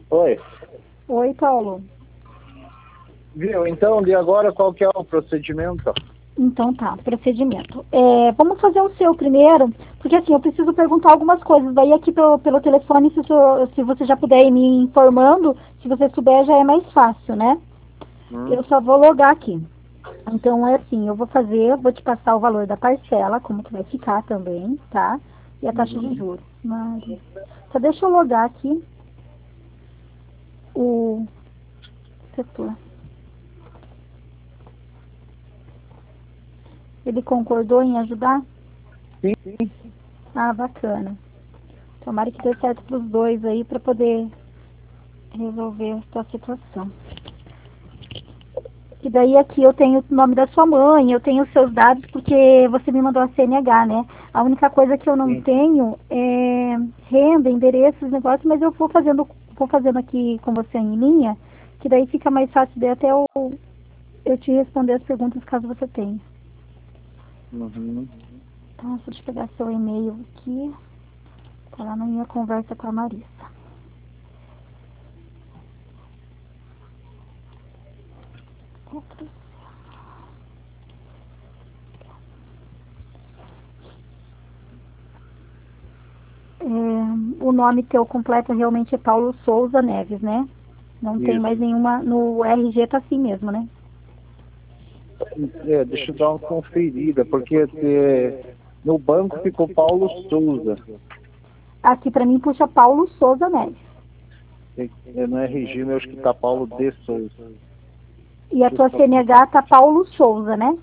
Oi. Oi, Paulo. Viu? Então, de agora, qual que é o procedimento? Então tá, procedimento. Vamos fazer o seu primeiro, porque assim, eu preciso perguntar algumas coisas. Daí aqui pelo telefone, se você já puder ir me informando, se você souber já é mais fácil, né? Hum, Eu só vou logar aqui. Então é assim, vou te passar o valor da parcela, como que vai ficar também, tá? E a taxa de uhum. juros. Mas, só deixa eu logar aqui o setor. Ele concordou em ajudar? Sim, sim. Ah, bacana. Tomara que dê certo para os dois aí para poder resolver essa situação. E daí aqui eu tenho o nome da sua mãe, eu tenho os seus dados porque você me mandou a CNH, né? A única coisa que eu não Sim. tenho é renda, endereços, negócios, mas eu vou fazendo aqui com você em linha, que daí fica mais fácil de até eu te responder as perguntas caso você tenha. Uhum. Então, deixa eu pegar seu e-mail aqui, tá lá na minha conversa com a Marissa. O nome teu completo realmente é Paulo Souza Neves, né? Não tem mais Isso. nenhuma. No RG tá assim mesmo, né? Deixa eu dar uma conferida, porque no banco ficou Paulo Souza. Aqui pra mim puxa Paulo Souza Neves. No RG, eu acho que tá Paulo de Souza. E a Deixa eu tua só CNH tá Paulo Souza, né?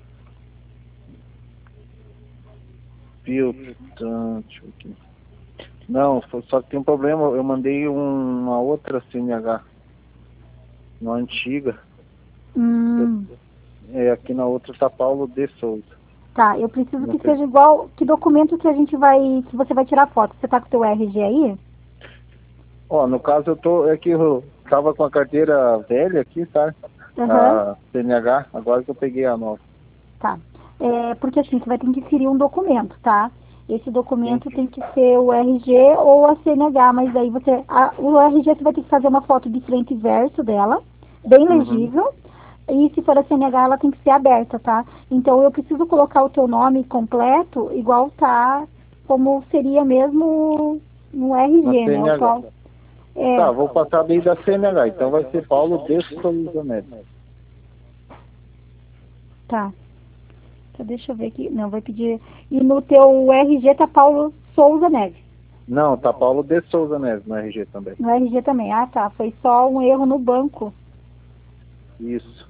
conferir. Deixa eu ver aqui. Não, só que tem um problema, eu mandei uma outra CNH, uma antiga. Hum, Aqui na outra tá Paulo de Souza. tá. Eu preciso Não que sei. seja igual. Que documento que que você vai tirar foto? Você tá com o teu RG aí? Ó, no caso é que eu tava com a carteira velha aqui, tá? Aham. A CNH, agora que eu peguei a nova. Tá. Porque assim, você vai ter que inserir um documento, tá? Esse Sim. documento tem que ser o RG ou a CNH, mas aí o RG você vai ter que fazer uma foto de frente e verso dela, bem Uhum. legível. E se for a CNH, ela tem que ser aberta, tá? Então eu preciso colocar o teu nome completo, igual tá, como seria mesmo no Na RG, né? O CNH. Paulo. É, Tá, vou passar daí da CNH, então vai ser Paulo de Souza Neto. tá. Então, deixa eu ver aqui. Não, vai pedir. E no teu RG tá Paulo Souza Neves. Não, tá Paulo de Souza Neves no RG também. No RG também. Ah, tá. Foi só um erro no banco. Isso.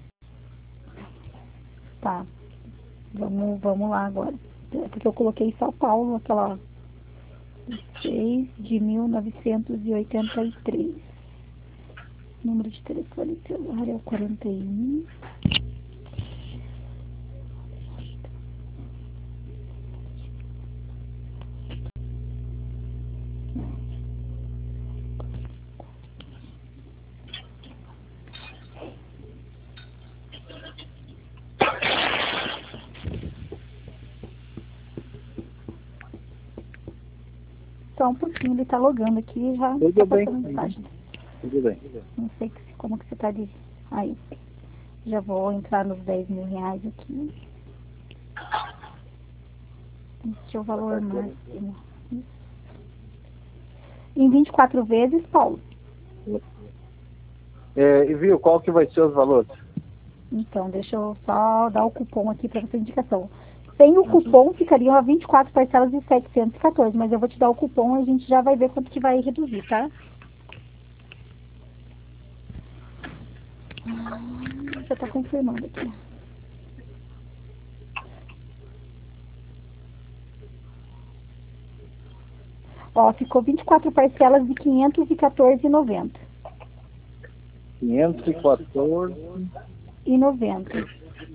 Tá. Vamos lá agora. Porque eu coloquei São Paulo, aquela 6 de 1983. Número de telefone celular é o 41. Só um pouquinho, ele tá logando aqui e já tá Tudo bem. passando Uhum. mensagem. Tudo bem. Não sei como que você tá de. Aí. Já vou entrar nos 10 mil reais aqui. Este é o valor máximo. Em 24 vezes, Paulo. E viu, qual que vai ser os valores? Então, deixa eu só dar o cupom aqui para você indicação. Sem o Uhum. cupom, ficariam a 24 parcelas de 714, mas eu vou te dar o cupom e a gente já vai ver quanto que vai reduzir, tá? Já tá confirmando aqui. Ó, ficou 24 parcelas de 514,90. 514. E 90.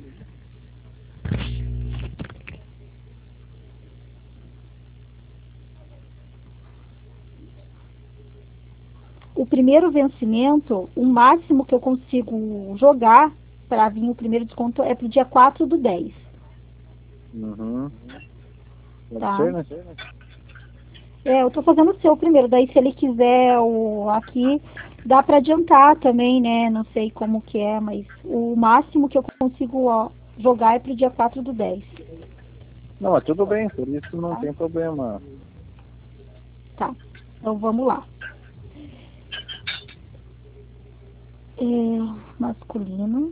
O primeiro vencimento, o máximo que eu consigo jogar para vir o primeiro desconto é pro dia 4/10, Uhum. Pode tá? ser, né? Eu tô fazendo o seu primeiro, daí se ele quiser aqui, dá para adiantar também, né? Não sei como que é, mas o máximo que eu consigo jogar é pro dia 4/10. Não, mas tudo bem, por isso não Tá. tem problema. Tá, então vamos lá. Masculino.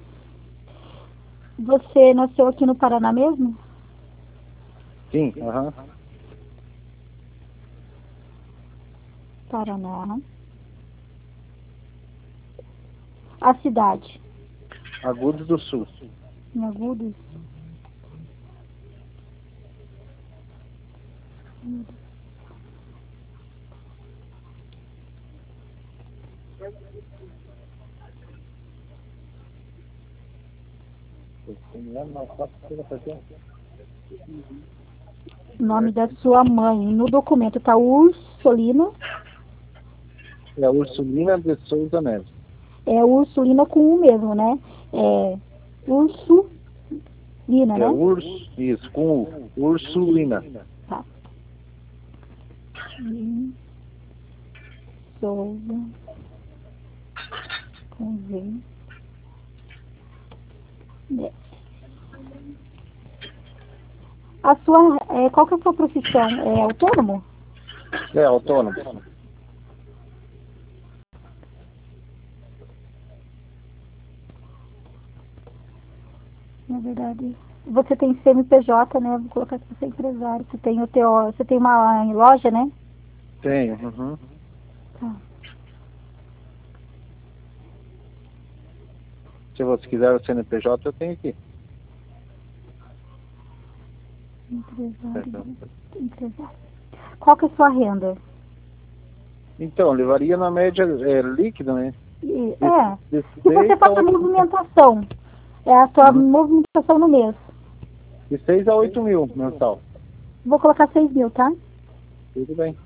Você nasceu aqui no Paraná mesmo? Sim, aham. Paraná. A cidade? Agudos do Sul. Em Agudos? Nome da sua mãe. No documento tá Ursulino. É a Ursulina de Souza Neves. É Ursulina com U mesmo, né? É Ursulina, É né? isso, com U. Ursulina. Tá. Souza. Com V. Qual que é a sua profissão? É autônomo? É autônomo. Na verdade, você tem CNPJ, né? Vou colocar que você é empresário. Você tem uma loja, né? Tenho. Uhum. Tá. Se você quiser o CNPJ, eu tenho aqui. Empresário. Qual que é a sua renda? Então, levaria na média líquida, né? Se você faz a movimentação, é a sua movimentação no mês. De 6 a 8 mil mensal. Vou colocar 6 mil, tá? Tudo bem.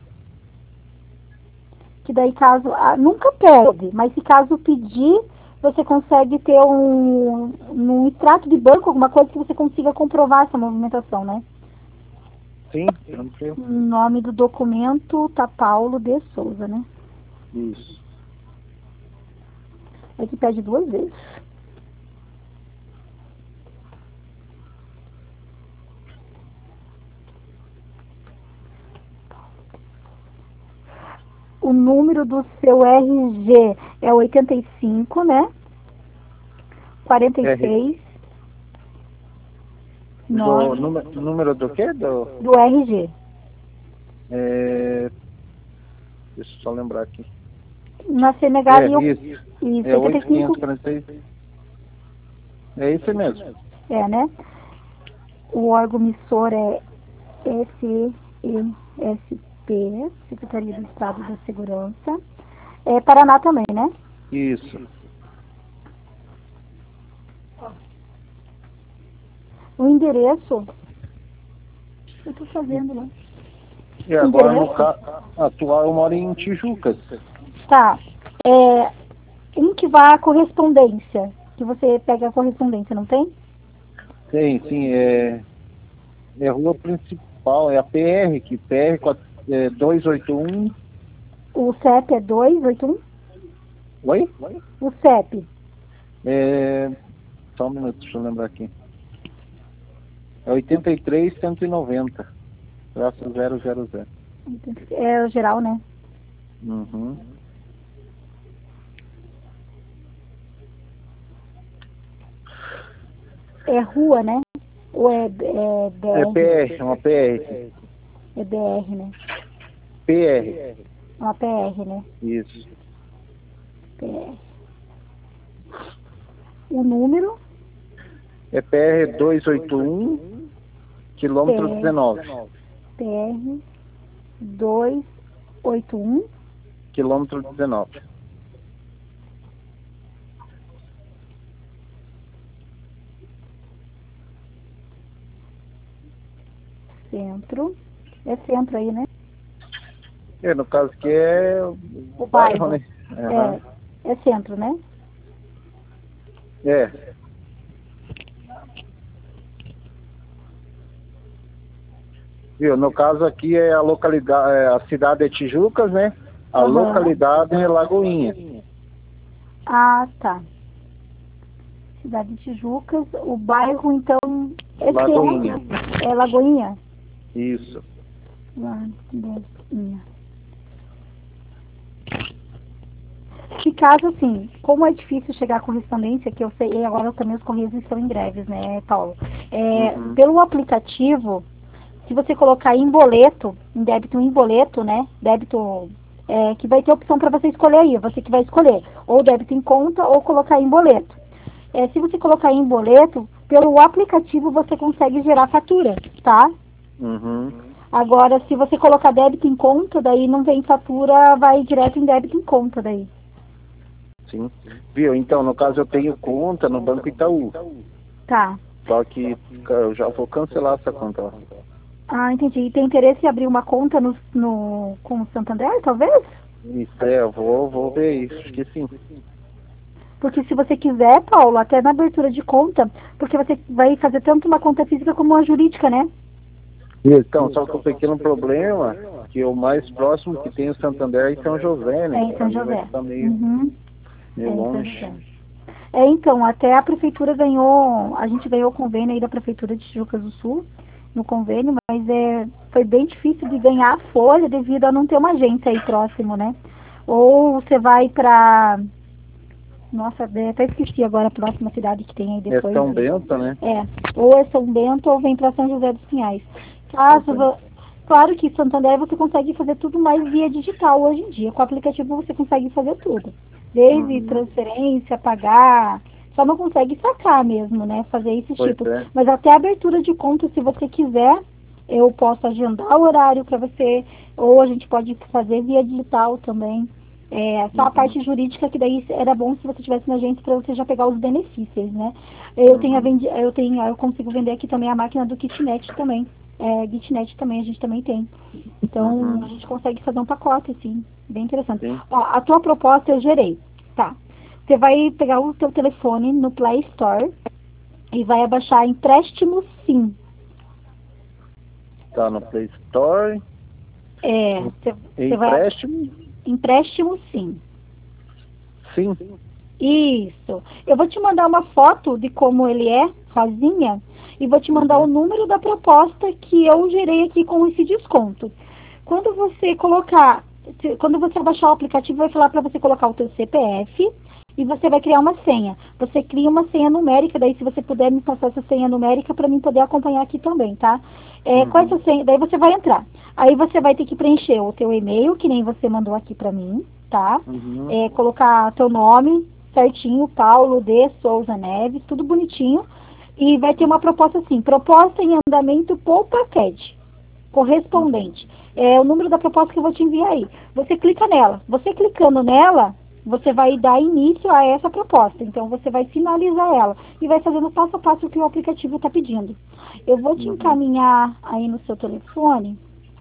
Que daí nunca perde, mas se caso pedir, você consegue ter um extrato de banco, alguma coisa que você consiga comprovar essa movimentação, né? Sim, tranquilo. O nome do documento tá Paulo de Souza, né? Isso. É que pede 2 vezes. O número do seu RG é 85, né? 46. Número do quê? Do RG. Deixa eu só lembrar aqui. Na CNH Isso. É 85. 8546. É isso mesmo. É, né? O órgão emissor é SESP, Secretaria do Estado da Segurança. É Paraná também, né? Isso. O endereço, eu tô fazendo lá. E agora, no caso atual, eu moro em Tijucas. Tá. Um que vai à correspondência, que você pega a correspondência, não tem? Tem, sim, é rua principal, é a PR, que PR 281. O CEP é 281? Oi? O CEP. Só um minuto, deixa eu lembrar aqui. É 83.190. Traço 000. É o geral, né? Uhum. É rua, né? Ou é BR? É PR, uma PR. É BR, né? PR. Uma PR, né? Isso. PR. O número? É PR 281, quilômetro 19. PR 281. Quilômetro 19. Centro. É centro aí, né? No caso aqui é O bairro, né? Uhum. É centro, né? Viu? No caso aqui é a localidade, a cidade é Tijucas, né? A localidade é Lagoinha. Ah, tá. Cidade de Tijucas, o bairro, então, Lagoinha. é Lagoinha? Isso. Lagoinha. Se caso, assim, como é difícil chegar a correspondência, que eu sei, e agora também os correios estão em greves, né, Paulo? Pelo aplicativo, se você colocar em boleto, em débito em boleto, né, débito, que vai ter opção para você escolher aí, você que vai escolher, ou débito em conta ou colocar em boleto. Se você colocar em boleto, pelo aplicativo você consegue gerar fatura, tá? Agora, se você colocar débito em conta, daí não vem fatura, vai direto em débito em conta daí. Sim. Viu? Então, no caso, eu tenho conta no Banco Itaú. Tá. Só que eu já vou cancelar essa conta. Ó. Ah, entendi. E tem interesse em abrir uma conta com o Santander, talvez? Isso, eu vou ver isso. Acho que sim. Porque se você quiser, Paulo, até na abertura de conta, porque você vai fazer tanto uma conta física como uma jurídica, né? Então, só que o pequeno problema, que o mais próximo que tem o Santander é em São José, né? É em São José. Tá meio longe. Então, até a prefeitura a gente ganhou o convênio aí da prefeitura de Tijucas do Sul, no convênio, mas foi bem difícil de ganhar a folha devido a não ter uma agência aí próximo, né? Ou você vai pra... Nossa, até esqueci agora a próxima cidade que tem aí depois. É São Bento, né? Ou é São Bento ou vem para São José dos Pinhais. Claro que Santander você consegue fazer tudo mais via digital hoje em dia. Com o aplicativo você consegue fazer tudo. Desde transferência, pagar. Só não consegue sacar mesmo, né? Fazer esses tipos. Mas até a abertura de conta, se você quiser, eu posso agendar o horário para você. Ou a gente pode fazer via digital também. Só a parte jurídica, que daí era bom se você tivesse na agência para você já pegar os benefícios, né? Eu consigo vender aqui também a máquina do kitnet também. Kitnet também, a gente também tem. Então, a gente consegue fazer um pacote, assim, bem interessante. Ó, a tua proposta eu gerei, tá? Você vai pegar o teu telefone no Play Store e vai abaixar Empréstimo Sim. Tá no Play Store. Empréstimo? Empréstimo Sim. Sim. Isso. Eu vou te mandar uma foto de como ele é, rosinha, e vou te mandar o número da proposta que eu gerei aqui com esse desconto. Quando você abaixar o aplicativo, vai falar para você colocar o teu CPF e você vai criar uma senha. Você cria uma senha numérica, daí se você puder me passar essa senha numérica para mim poder acompanhar aqui também, tá? Com essa senha, daí você vai entrar. Aí você vai ter que preencher o teu e-mail, que nem você mandou aqui para mim, tá? Colocar teu nome certinho, Paulo D. Souza Neves, tudo bonitinho. E vai ter uma proposta assim, proposta em andamento Poupa Cred, correspondente. É o número da proposta que eu vou te enviar aí. Você clica nela. Você clicando nela, você vai dar início a essa proposta. Então, você vai finalizar ela e vai fazendo passo a passo o que o aplicativo está pedindo. Eu vou te encaminhar aí no seu telefone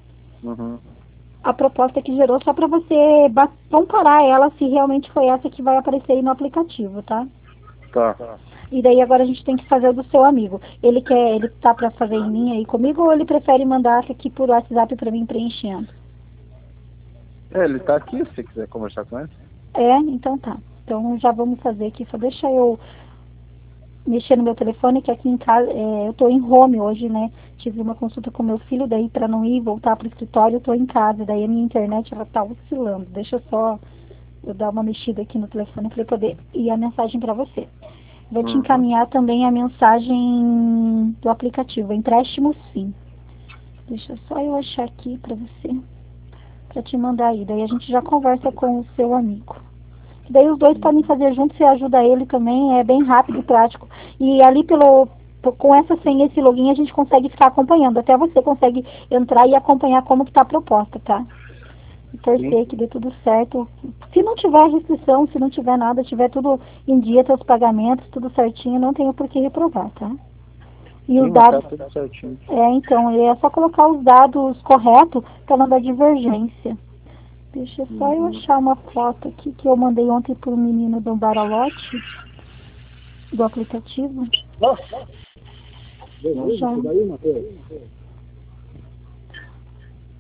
a proposta que gerou, só para você comparar ela se realmente foi essa que vai aparecer aí no aplicativo, tá? Tá. E daí agora a gente tem que fazer o do seu amigo. Ele tá para fazer em mim aí comigo ou ele prefere mandar aqui por WhatsApp para mim preenchendo? Ele tá aqui, se você quiser conversar com ele. Então tá. Então já vamos fazer aqui, só deixa eu mexer no meu telefone, que aqui em casa, eu tô em home hoje, né? Tive uma consulta com meu filho, daí para não ir e voltar pro escritório, eu tô em casa, daí a minha internet ela tá oscilando. Deixa eu dar uma mexida aqui no telefone para poder ir a mensagem para você. Vou te encaminhar também a mensagem do aplicativo, empréstimo sim. Deixa só eu achar aqui para você, para te mandar aí. Daí a gente já conversa com o seu amigo. Daí os dois podem fazer junto, você ajuda ele também, é bem rápido e prático. E ali com essa senha, esse login, a gente consegue ficar acompanhando. Até você consegue entrar e acompanhar como que tá a proposta, tá? E torcer que dê tudo certo. Se não tiver restrição, se não tiver nada, tiver tudo em dia, teus pagamentos, tudo certinho, não tenho por que reprovar, tá? E os dados... Tá tudo certinho. Então, é só colocar os dados corretos para não dar divergência. Deixa só eu achar uma foto aqui que eu mandei ontem pro menino do Baralote, do aplicativo.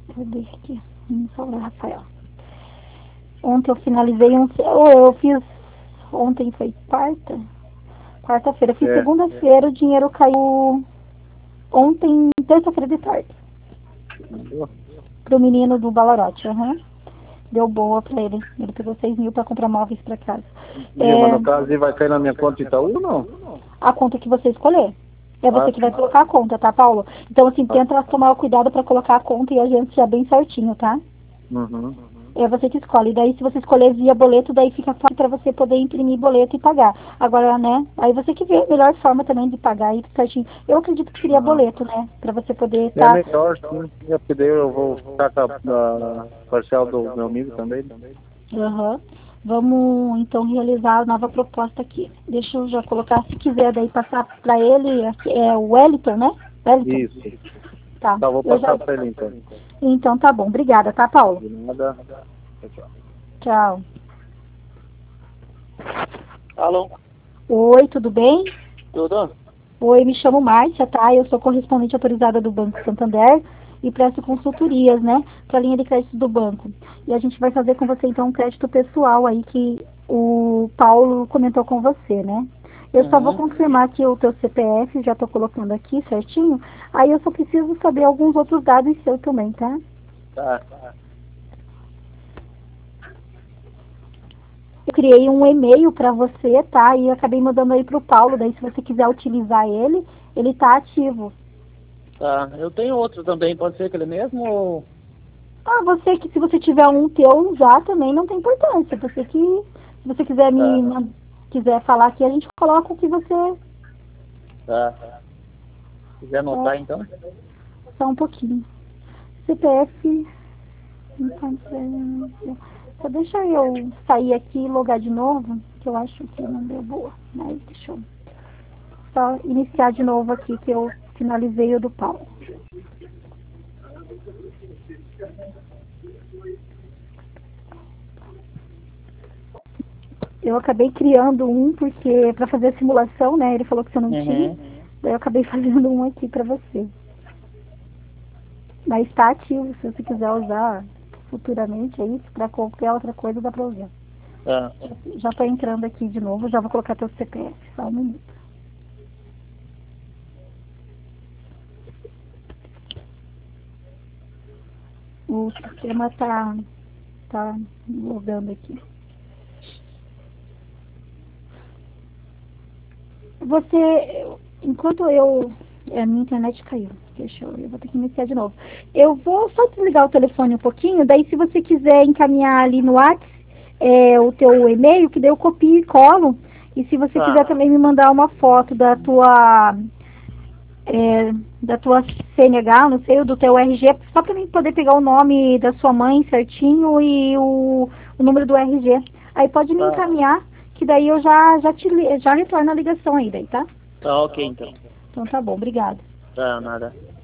Cadê aqui? Saulo Rafael. Ontem eu finalizei eu fiz, ontem foi quarta-feira, fiz segunda-feira, o dinheiro caiu ontem, terça-feira de tarde. Pro menino do Balarote, Deu boa pra ele. Ele pegou 6 mil pra comprar móveis pra casa. Mas no caso ele vai cair na minha conta Itaú ou não? A conta que você escolher. É você que vai colocar a conta, tá, Paulo? Então, assim, tenta tomar o cuidado pra colocar a conta e agenciar bem certinho, tá? É você que escolhe. Daí, se você escolher via boleto, daí fica fácil para você poder imprimir boleto e pagar. Agora, né? Aí você que vê a melhor forma também de pagar aí certinho. Eu acredito que seria boleto, né? Para você poder É melhor, sim. Porque daí eu vou ficar com a parcial do meu amigo também. Vamos, então, realizar a nova proposta aqui. Deixa eu já colocar, se quiser, daí passar para ele, é o Wellington, né? Wellington. Isso. Tá, vou passar para ele, então. Então, tá bom. Obrigada, tá, Paulo? De nada. Tchau. Alô? Oi, tudo bem? Tudo? Oi, me chamo Márcia, tá? Eu sou correspondente autorizada do Banco Santander e presto consultorias, né, para a linha de crédito do banco. E a gente vai fazer com você, então, um crédito pessoal aí que o Paulo comentou com você, né? Eu só vou confirmar aqui o teu CPF, já estou colocando aqui certinho. Aí eu só preciso saber alguns outros dados seus também, tá? Tá. Eu criei um e-mail para você, tá? E acabei mandando aí pro Paulo, daí se você quiser utilizar ele, ele tá ativo. Tá, eu tenho outro também, pode ser aquele mesmo ou... Você que se você tiver um teu já também não tem importância. Você que, se você quiser quiser falar aqui, a gente coloca o que você... Tá. Quiser anotar então? Só um pouquinho. CPF... Só deixa eu sair aqui e logar de novo, que eu acho que não deu boa. Mas deixa eu só iniciar de novo aqui, que eu finalizei o do Paulo. Eu acabei criando um, porque para fazer a simulação, né? Ele falou que você não tinha. Daí eu acabei fazendo um aqui para você. Mas está ativo, se você quiser usar futuramente aí, para qualquer outra coisa dá para usar. Tá. Já estou entrando aqui de novo, já vou colocar teu CPF, só um minuto. O sistema tá logando aqui. Você, enquanto a minha internet caiu. Eu vou ter que iniciar de novo. Eu vou só desligar o telefone um pouquinho, daí se você quiser encaminhar ali no WhatsApp o teu e-mail, que daí eu copio e colo. E se você quiser também me mandar uma foto da tua CNH, não sei, do teu RG, só para mim poder pegar o nome da sua mãe certinho e o número do RG. Aí pode me encaminhar, que daí eu já retorno a ligação aí, daí, tá? Tá, ok então. Então tá bom, obrigada. Tá, nada.